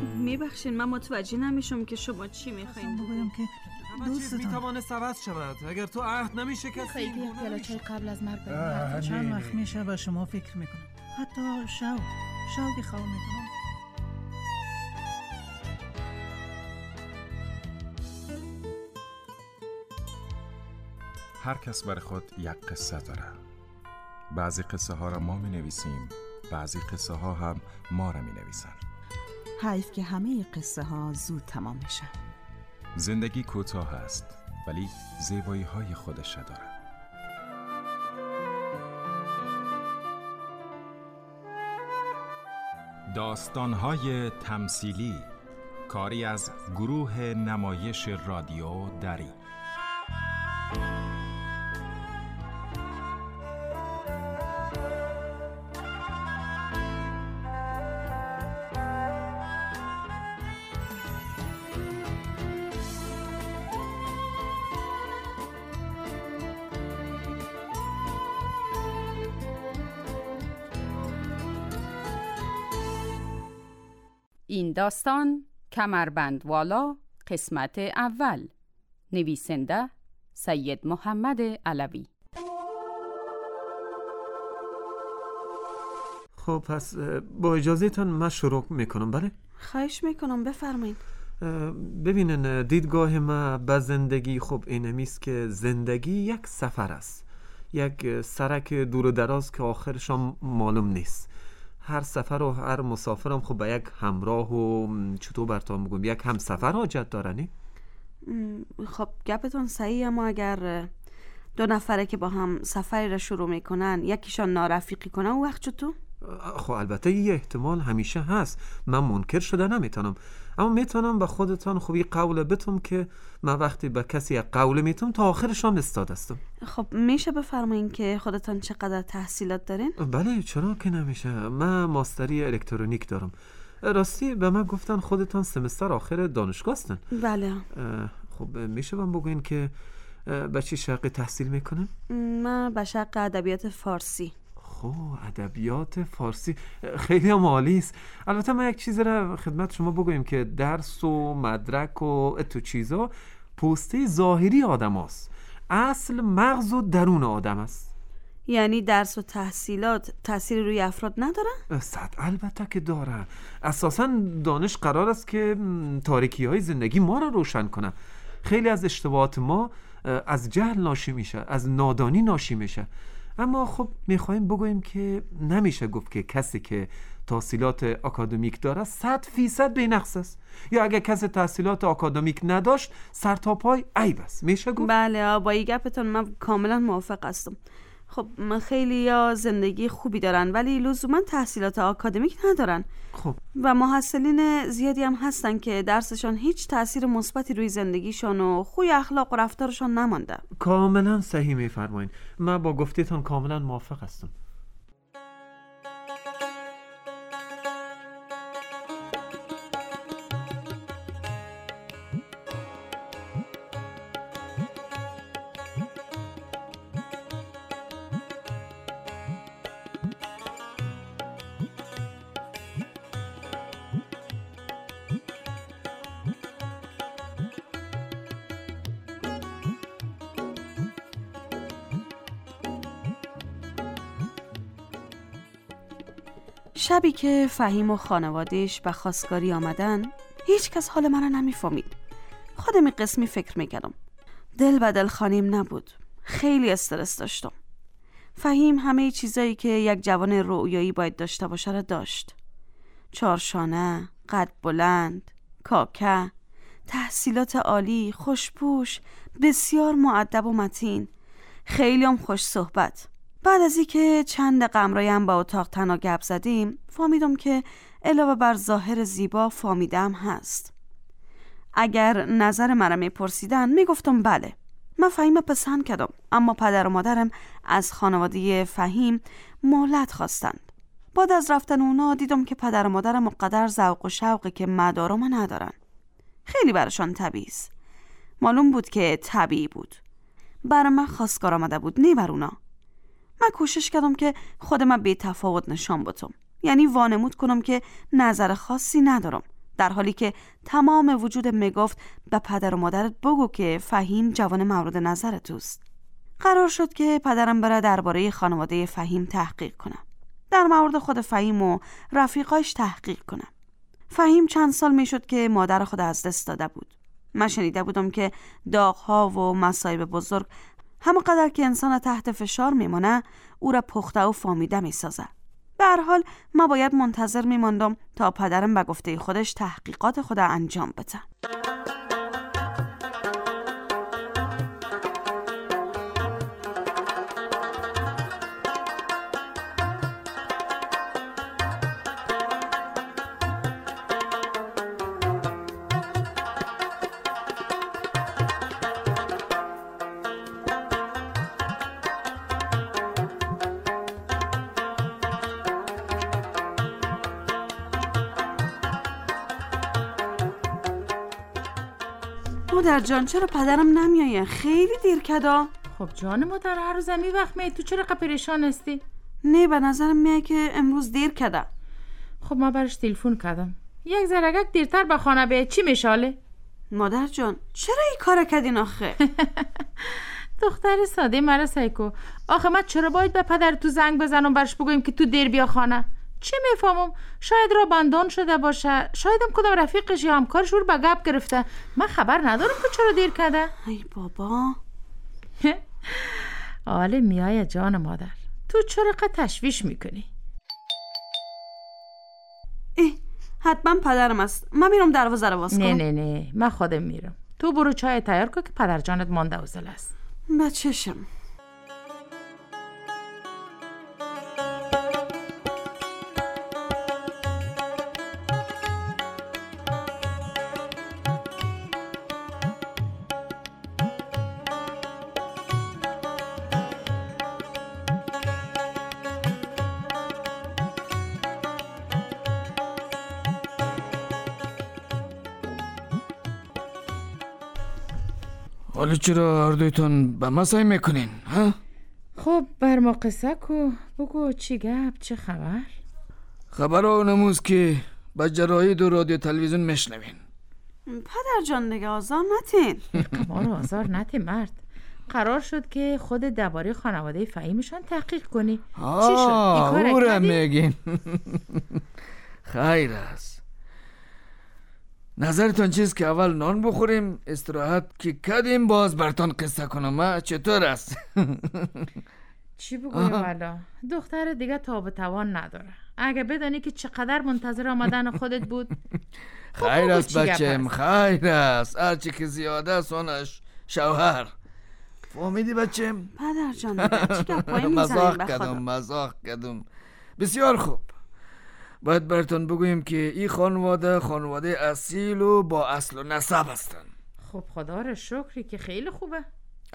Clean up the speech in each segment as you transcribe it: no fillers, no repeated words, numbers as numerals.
میبخشین من متوجه نمیشم که شما چی میخواین بگویم که همه چیز میتوانه عوض شود اگر تو عهد نمیشکستی. خیلی پیاله‌چای قبل از مرگ بریم. چند وقت میشه به شما فکر میکنم، حتی شوقی خواه میکنم. هر کس برای خود یک قصه داره. بعضی قصه ها را ما می نویسیم، بعضی قصه ها هم ما را می نویسن. حیف که همه قصه ها زود تمام میشن. زندگی کوتاه است ولی زیبایی های خودش داره. داستان های تمثیلی، کاری از گروه نمایش رادیو دری. این داستان کمربندوالا قسمت اول. نویسنده سید محمد علوی. خب پس با اجازهتان من شروع میکنم. بله؟ خواهش میکنم بفرمایید. ببینن دیدگاه ما به زندگی خب اینمیست که زندگی یک سفر است، یک سرک دور و دراز که آخرش هم معلوم نیست. هر سفر و هر مسافرم خب به یک همراه و چطور براتون بگم یک همسفر حاجت دارنی؟ خب گپتون صحیحه، اما اگر دو نفره که با هم سفری را شروع میکنن یکیشان نارفیقی کنه اون وقت چطور؟ خب البته یه احتمال همیشه هست، من منکر شده نمیتونم، اما میتونم به خودتان خب یه قول بتم که من وقتی به کسی یک قول میتم تا آخرش هم استادستم. خب میشه بفرمایین که خودتان چقدر تحصیلات دارین؟ بله چرا که نمیشه، من ماستری الکترونیک دارم. راستی به من گفتن خودتان سمستر آخر دانشگاه هستن؟ بله. خب میشه من بگوین که به چی شق تحصیل میکنن؟ من به شق ادبیات فارسی. خب ادبیات فارسی خیلی هم عالی است. البته من یک چیز را خدمت شما بگویم که درس و مدرک و اتو چیزا پوسته ظاهری آدم هست، اصل مغز و درون آدم است. یعنی درس و تحصیلات تأثیر روی افراد نداره؟ البته که داره. اساساً دانش قرار است که تاریکی های زندگی ما را روشن کنه. خیلی از اشتباهات ما از جهل ناشی میشه، از نادانی ناشی میشه. اما خب میخوایم بگوییم که نمیشه گفت که کسی که تحصیلات اکادمیک داره 100% بی‌نقص است، یا اگه کسی تحصیلات اکادمیک نداشت سر تا پای عیب است. میشه گفت؟ بله با این گپتون من کاملا موافق هستم. خب خیلی یا زندگی خوبی دارن ولی لزوما تحصیلات آکادمیک ندارن. خب و محصلین زیادی هم هستن که درسشان هیچ تأثیر مثبتی روی زندگیشان و خوی اخلاق و رفتارشان نمانده. کاملا صحیح میفرمایید، من با گفتیتون کاملا موافق هستم. شبی که فهیم و خانوادهش به خواستگاری آمدن هیچ کس حال من را نمیفهمید. خودم قسمی فکر میکردم. دل به دل خانیم نبود. خیلی استرس داشتم. فهیم همه چیزایی که یک جوان رؤیایی باید داشته باشه را داشت. چارشانه، قد بلند، کاکه، تحصیلات عالی، خوشپوش، بسیار مؤدب و متین، خیلی هم خوش صحبت. بعد از اینکه چند قمرایم با اتاق تنها گپ زدیم فهمیدم که علاوه بر ظاهر زیبا فهمیدم هست. اگر نظر مرا میپرسیدن میگفتم بله من فهیم پسند کردم، اما پدر و مادرم از خانواده فهیم مهلت خواستند. بعد از رفتن اونا دیدم که پدر و مادرم اونقدر ذوق و شوقی که من دارم ندارن. خیلی براشان طبیعی است. معلوم بود که طبیعی بود. برای من خواستگار آمده بود، نه بر اونا. من کوشش کردم که خودم بی تفاوت نشان بدم، یعنی وانمود کنم که نظر خاصی ندارم، در حالی که تمام وجودم میگفت به پدر و مادرت بگو که فهیم جوان مورد نظر توست. قرار شد که پدرم بره درباره خانواده فهیم تحقیق کنه. در مورد خود فهیم و رفیقاش تحقیق کنه. فهیم چند سال میشد که مادر خود از دست داده بود. من شنیده بودم که داغ‌ها و مصائب بزرگ همانقدر که انسان تحت فشار میمونه او را پخته و فامیده میسازه. به هر حال من باید منتظر میماندم تا پدرم به گفته خودش تحقیقات خود انجام بده. مادر جان چرا پدرم نمیایه؟ خیلی دیر کدا. خب جان مادر هر روز می وقت می تو چرا پریشان هستی؟ نه به نظرم میاد که امروز دیر کدا. خب ما برش تلفن کردم یک ذره‌گک دیرتر به خانه بیاید چی میشاله؟ مادر جان چرا این کار کردین آخه؟ دختر ساده مرا سایکو. آخه من چرا باید به پدر تو زنگ بزنم برش بگویم که تو دیر بیا خانه؟ چه میفهمم؟ شاید را بندان شده باشه، شایدم کدام رفیقش یا همکارش رو به گپ گرفته. من خبر ندارم که چرا دیر کرده. ای بابا. آله میای جان مادر، تو چرا قد تشویش میکنی؟ حتما پدرم است. من میرم دروازه رو باز کنم. نه من خودم میرم. تو برو چای تیار کن که پدر جانت مانده وزل است. به چشم. حالا چرا هر دویتون به ما سعی میکنین؟ ها؟ خب بر ما قصه کو بگو چی گپ چه خبر؟ خبر ها نموز که با جراید و رادیو تلویزیون میشنوین. پدر جان دیگه آزار نتین. ما رو آزار نتین مرد. قرار شد که خود درباره خانواده فهیمشان تحقیق کنی. چی شد؟ او را میگین. خیر است. نظرتان چیست که اول نان بخوریم استراحت که کدیم باز برتان قصه کنم؟ چطور است؟ چی بگویم والا دختر دیگه تاب توان نداره. اگه بدانی که چقدر منتظر آمدن خودت بود. خیر است بچم خیر است. هرچی که زیاده است اونش شوهر. فهمیدی بچم؟ پدر جان چی گپایی میزنیم بخدا؟ مزاح کردم. بسیار خوب. باید براتون بگویم که این خانواده اصیل و با اصل و نسب هستن. خب خدا را شکری که خیلی خوبه.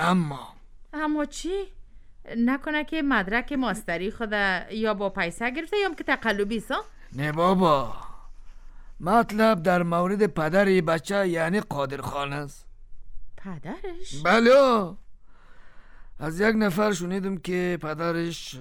اما چی؟ نکنه که مدرک ماستری خدا یا با پیسه گرفته یا که تقلبی سا؟ نه بابا، مطلب در مورد پدر بچه یعنی قادر خان است. پدرش؟ بله، از یک نفر شنیدم که پدرش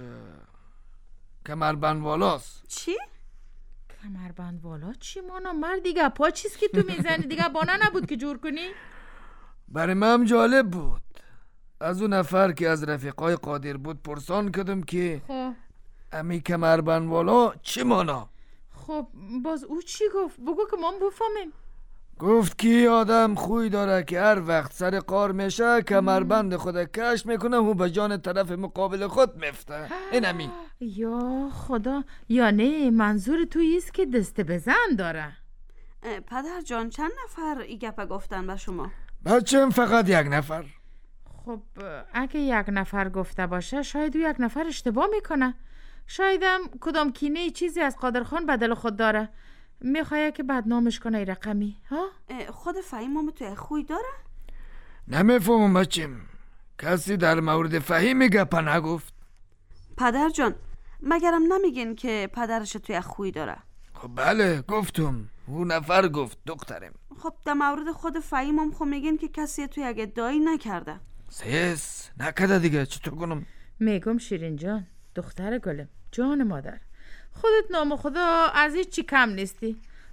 کمربندوالاست. چی؟ کمربندوالا چی مانا مرد دیگه پا چیست که تو میزنی دیگه بانه نبود که جور کنی؟ برای من جالب بود. از اون نفر که از رفیقای قادر بود پرسان کردم که خب امی کمربندوالا چی مانا؟ خب باز او چی گفت؟ بگو که ما بفهمیم. گفت که آدم خوی داره که هر وقت سر قار میشه کمربند خود کش میکنه و به جان طرف مقابل خود میفته. اینمی. یا خدا، یا نه منظور توی است که دست بزن داره. پدر جان چند نفر این گپه گفتن به شما؟ بچم فقط یک نفر. خب اگه یک نفر گفته باشه شاید او یک نفر اشتباه میکنه. شایدم کدام کینه چیزی از قادرخان به دل خود داره، میخواه که بدنامش کنه ای رقمی. ها؟ خود فهیم هم توی خوی داره؟ نمیفهمم بچم، کسی در مورد فهیم گپا نگفت. پدر جان مگرم نمیگین که پدرش توی خوی داره؟ خب بله گفتم، اون نفر گفت دخترم. خب در مورد خود فهیم هم خب میگین که کسی توی اگه ادعایی نکرده. سیس نکرده دیگه، چطور کنم؟ میگم شیرین جان دختر گلم جان مادر، خودت نام خدا از هیچ چی کم نیستی.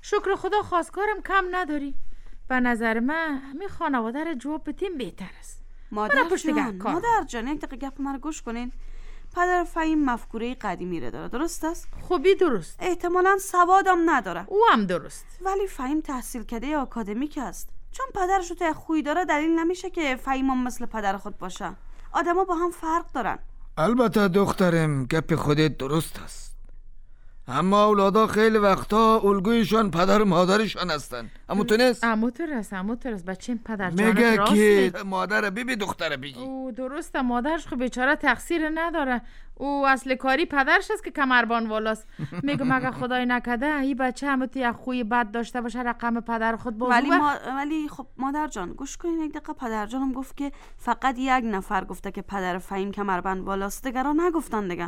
شکر خدا خواستگارم کم نداری. به نظر من همین خانواده را جواب بتیم بهتر است. مادر جان یک دقیقه گپ من رو گوش کنین. پدر فهیم مفکوره قدیمی را داره، درست است؟ خوبی درست. احتمالاً سوادم نداره. او هم درست. ولی فهیم تحصیل کرده آکادمیک است. چون پدرش رو تا خوی داره دلیل نمیشه که فهیم هم مثل پدر خود باشه. آدما با هم فرق دارن. البته دخترم گپ خودت درست است، اما اولادا خیلی وقتا الگویشان پدر و مادرشان هستن. همونطور نیست؟ همونطور است. بچه پدر جانت میگه راسته. که مادر بی دختر بگی. او درسته، مادرش خب بیچاره تقصیر نداره. او اصل کاری پدرش است که کمربان والاست. میگم اگه خدای نکده این بچه همونطور یک خوی بد داشته باشه رقم پدر خود بازو. ولی خب مادر جان گوش کنین یک دقیقه. پدر جانم گفت که فقط یک نفر گفته که پدر فهیم کمربند والاست، دیگران نگفتن دیگه.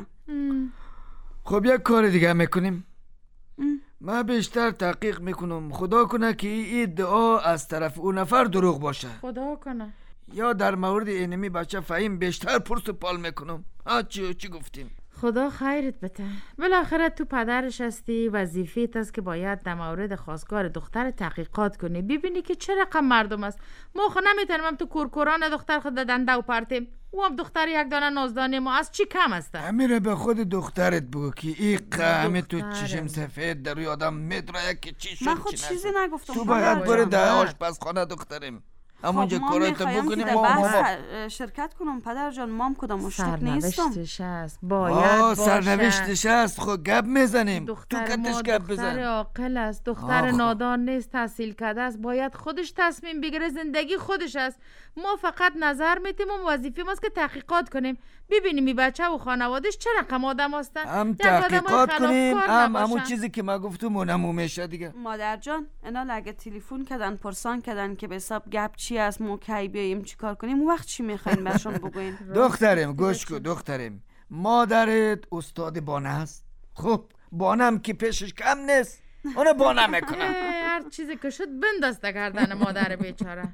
خب یک کار دیگه میکنیم. من بیشتر تحقیق میکنم، خدا کنه که این ادعا از طرف اون نفر دروغ باشه. خدا کنه. یا در مورد اینمی بچه فهیم بیشتر پرس و پال میکنم. چی گفتیم؟ خدا خیرت بده. بالاخره تو پدرش هستی، وظیفه‌ت است که باید در مورد خواستگار دختر تحقیقات کنی، ببینی که چه رقم مردم است. ما خو نمیتونم تو کورکوران دختر خود دنده و پرتیم. او هم دختر یک دانه نازدانه ما از چی کم است؟ امیره به خود دخترت بگو که این قهمه تو چشم سفید در روی آدم میدرایه که چی شد. من خود چیزی نگفتم. تو باید بره در آشپزخانه دخترم همونجا کارات بکنیم. ما شرکت کنم پدر جان. مام کدام مشتاق نیستم. سرنوشتش هست، باید باشه. سرنوشتش هست. خب گپ میزنیم. دختر ما دختر عاقل است، دختر نادان نیست، تحصیل کرده است، باید خودش تصمیم بگیره. زندگی خودش است. ما فقط نظر میتیم و وظیفه ماست که تحقیقات کنیم، ببینیم این بچه و خانوادهش چه رقم آدم هستن. هم تحقیقات کنیم هم همون چیزی که ما گفتم اونمو میشه دیگه. مادر جان اینا لگه تلفن کردن پرسان کردن که به حساب گپ چی است، ما کی بیایم چیکار کنیم، اون وقت چی میخواین بهشون بگوین؟ دخترم گوش کن دخترم، مادرت استاد بانه است. خب بانم که پیشش کم نیست، اونو بانه میکنم. هر چیزی که شد بنداز گردن مادر بیچاره.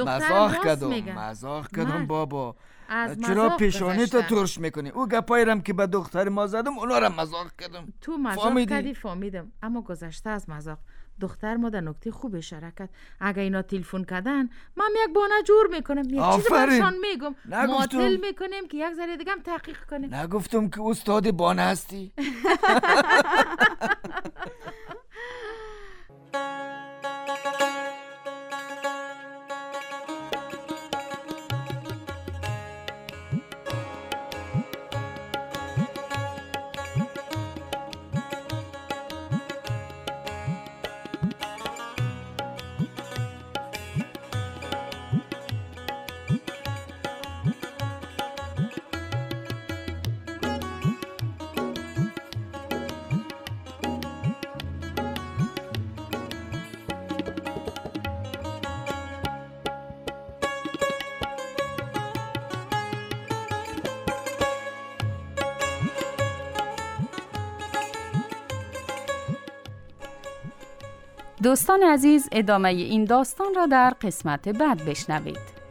مزاح کردم بابا. چرا پیشانی تو ترش میکنی؟ او گپایرم که به دختر ما زدم اونا را مزاح کردم. تو مزاح کردی فهمیدم، اما گذشته از مزاح. دختر ما در نکته خوب اشاره کرد. اگه اینا تلفن کردن من یک بانه جور میکنم، یک چیز برشان میگم، معطل میکنیم که یک ذره دیگه هم تحقیق کنیم. نگفتم که استاد بانه هستی؟ دوستان عزیز، ادامه این داستان را در قسمت بعد بشنوید.